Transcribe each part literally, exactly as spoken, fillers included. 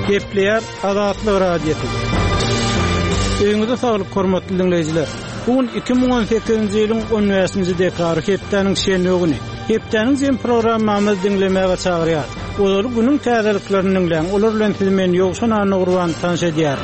Gepleyer Azatlyk radiosu. Öňüňizde saglyk hormatly dinleýijiler. Bugün iki bin on sekizinji ýylyň on beşinji dekabry hepdeniň şenli güni. Hepdeniň jem programmamyzy dinlemäge çagyrýar. Olar günüň täzeliklerini dinleýän, olar bilen siz meni ýokşana Gurban tanış edýär.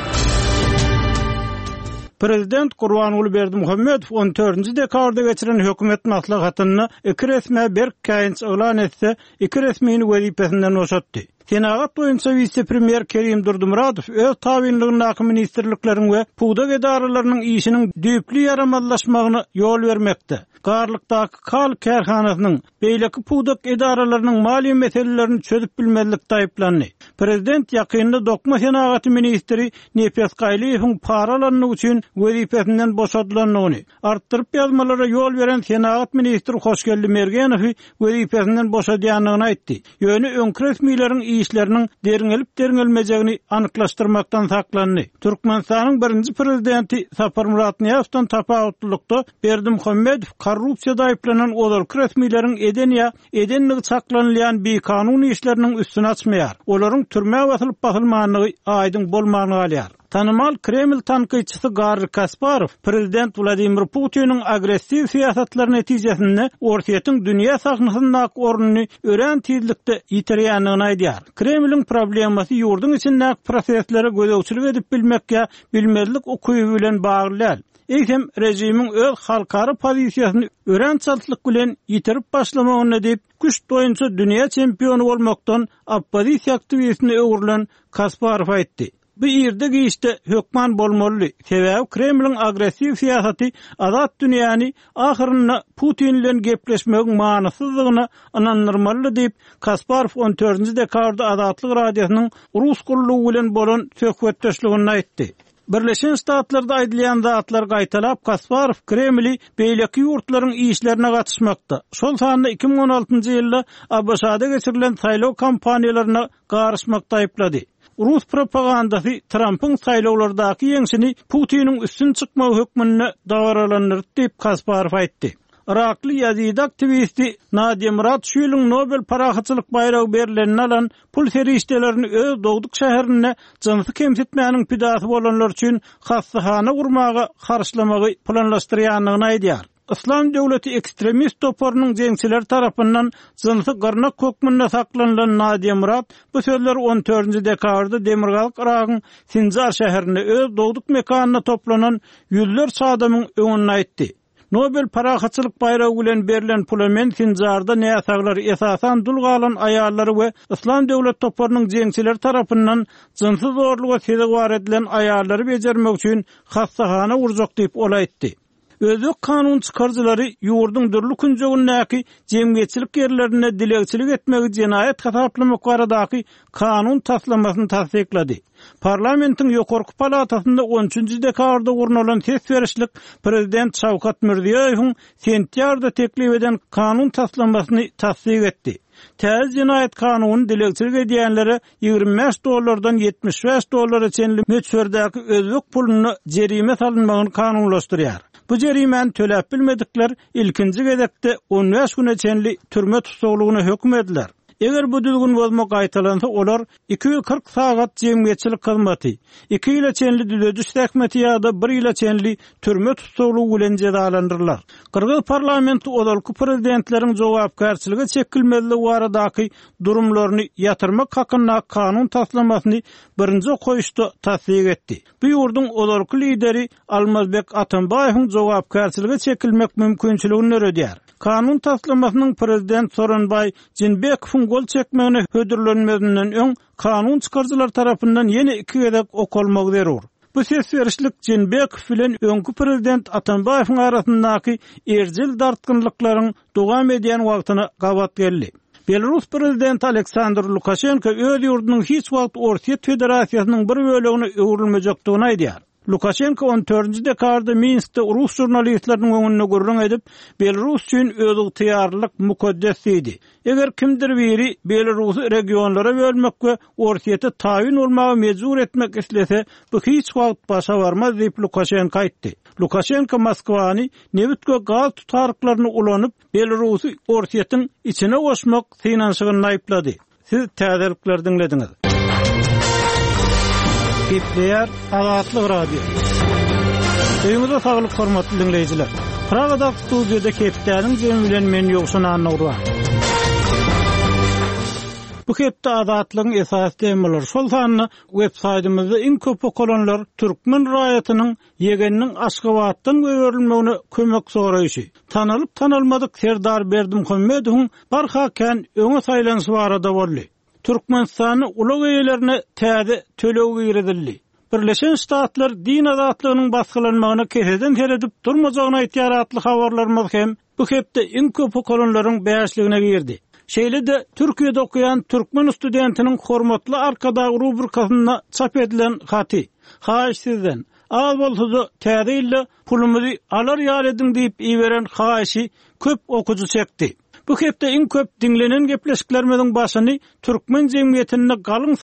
Prezident Gurbanuly Berdimuhammedow on dördünji dekabrda geçiren hökümet maslahatyny iki resmi bir käýinç elan etse, iki resmini wezipesinden boşatdy. Senagat boýunça vice-premier Kerim Durdumuratov öz tabinligindäki ministrliklerin we puwdak edaralarynyň işiniň düýpli yaramazlaşmagyna ýol bermekde. Garlykdaky Kal kärhanasynyň beýleki puwdak edaralarynyň maliýe meselelerini çözüp bilmezlikde aýplandy. Prezident ýakynda Dokma Senagaty ministri Nepes Gaýliýewiň paralanyny üçin wezipesinden boşadylanlygyny artdyryp ýazmalara ýol beren Senagat ministri Hoşgeldi Mergenow wezipesinden boşadýanlygyny aýtdy. Ýöne öňkü resmiýetiň işlerinin deringelip deringelmejegini anyklaşdyrmaktan saklandy. Türkmenistanyň birinji prezidenti Sapar Murat Niyazowdan tapawutlukda Berdimuhammedow korrupsiýada aýplanan olar resmiýetiň eden ýa edenligi saklanylýan bir kanun işleriniň üstüne açmaýar. Olaryň türmäge basylyp basylmanlygy aýdyň bolmagyny galýar. Tanımal Kreml tanqyçysy Garry Kasparov, Prezident Vladimir Putin'in agressiv siýasatlaryny netijesinde Ortaýatyň dünýä sahnasyndaky ornuny ören tizlikde ýitirýänligini aýdýar. Kremliň problemasy ýurduň içindäki proseslere gözegçilik edip bilmekkä bilmezlik okuwy bilen bagly. Eýsem rejimiň öz halkary pozisiýasyny ören çaltlyk bilen ýitirip başlamagyny diýip güç doýunça dünýä çempionu bolmakdan oppozisiýa aktivistine öwrilen Kasparov aýtdy. Bu ýerde giýişde hökman bolmaly. Sebäbi Kremliň agressiv siýasaty azat dünýäni ahyrynda Putin bilen gepleşmegiň manasyzlygyna anandyrmaly diýip Kasparov on dördünji dekabrda Azatlyk radiosynyň Rus gurulugy bilen bolan söhbetdeşligini aýtdy. Birleşen Ştatlarda aýdylýan zatlar gaýtalap Kasparov Kremli beýleki ýurtlaryň işlerine gatnaşmakda. Şol sanda iki bin on altynjy ýylda A B S-da geçirilen saýlaw kampaniýalaryna garaşmakda aýplady. Rus propagandasy Trump'ın saýlawlardaky ýeňsini Putiniň üstün çykma hökmüne dagaralandyr diýip Kasparov aýtdy. Irakly ýazidi aktivisti Nadia Murad şu ýylyň Nobel parahaçylyk baýragy berilenini alan pul feriştelerini öz dogduk şäherine jynsy kemsitmäniň pidasy bolanlar üçin hassahana gurmaga garşylamagy planlaşdyrýanlygyny aýdýar. İslam döwleti ekstremist toparynyň jeňçiler tarapyndan jynsy garnak hökmünde saklanylan Nadia Murad bu sözleri on dördünji dekabrda Demirgalyk Iragyň Sinjar şäherinde öz dogduk mekanyna toplanan ýüzlerçe adamyň öňünde aýtdy. Nobel parahaçylyk baýragy bilen berilen pul men Sinjarda näsaglar esasan dul galan aýallary we İslam döwlet toparynyň jeňçiler tarapyndan jynsy zorluga sebäp edilen aýallary bejermek üçin hassahana urjak diýip ol aýtdy. Özlük kanun çıkarcıları ýurduň dürli künjegindäki jemgyýetçilik ýerlerine dilegçilik etmegi jenaýat hasaplamak baradaky kanun taslamasyny tasdiklady. Parlamentiň ýokarky palatasynda on üçünji dekabrda gurnulan ses berişlik Prezident Şawkat Mirziýowyň sentýarda teklip eden kanun taslamasyny tasdik etdi. Täze jenaýat kanuny dilegçilik edýänlere ýygrimi beş dollardan yetmiş beş dollara çenli möçberdäki özlük puluny jerime salynmagyny kanunlaşdyrýar. Bu jerimäni töläp bilmedikler ilkinji gezekde on beş güne çenli türme tutuklugyna hökm ediler. Eger bu düzgün bolmak aýtalansa olar iki yüz kırk sagat jemgyýetçilik hyzmaty, iki ýyla çenli düzediş häkmeti ýa-da bir ýyla çenli türme tutuklugy bilen jezalandyrlar. Kırgız parlamenti olalky prezidentleriň jogapkärçiligi çekilmezligi baradaky durumlaryny ýatyrmak hakynda kanun taslamasyny birinji koýuşda tasdik etdi. Bu ýurduň olalky lideri Almazbek Atambaýewiň jogapkärçiligi çekilmek mümkinçiligini öredýär. Kanun taslamasynyň prezident Soronbay Jinbekowyň gol çekmegine hödürlenmesinden öň kanun çykarjylar tarapyndan ýene iki gezek okalmak zerur. Bu ses berişlik Jinbekow bilen öňkü prezident Atambaýewiň arasyndaky erjil dartgynlyklaryň dowam edýän wagtyna gabat geldi. Belarus prezidenti Aleksandr Lukashenko öz ýurdunyň hiç wagt Ortaýa Federasiýasynyň bir bölegine öwrilmejekdigini aýdýar. Lukashenko on dördünji dekabrda Minskde Rus jurnalistleriniň öňünde gurrun edip, Belarus üçin özüň tyýarlyk mukaddes idi. Eger kimdir biri Belarusy regionlara bölmek we Ortaýa taýin bolmagy mejbur etmek islese, bu hiç wagt başa barmaz diýip Lukashenko aýtdy. Lukashenko Moskwany nebitge gaz tutarlyklaryny ulanyp, Belarusy Ortaýatyň içine goşmak synanşygyny aýplady. Siz täzelikler dinlediňiz. Kepler Azatlyk Radio. Öňüňizde saglyk hormatly dinleýijiler. Pragada studiýada Keplerniň jemi bilen men ýoksun anagura. Bu hepde Azatlygyň esas temaları şol sanyny websaytymyzda iň köp okulanlar türkmen raýatynyň yegeniniň Aşgabatdan göwerilmegine kömek soraýşy. Tanalyp tanalmadyk Serdar Berdimuhammedowyň barhaken öňe saýlanyşy barada boldy. Türkmenistany ulug eýlerine täze tölew giredildi. Birleşen Ştatlar din azatlygynyň baskılanmagyna keseden teredip durmajagyna ýetýäratly habarlarymyz hem bu hepde iň köp okulanlaryň bäşligine girdi. Şeýle de Türkiýede okuyan türkmen studentiniň hormatly arkadagy rubrikasyna çap edilen haty. Haýyş sizden az bolsa täze ille pulumuzy alar ýar edin diýip iýeren haýyşy köp okuju çekdi. Bu hepde iň köp dinlenen gepleşiklerimiziň başyny türkmen jemgyýetine galyň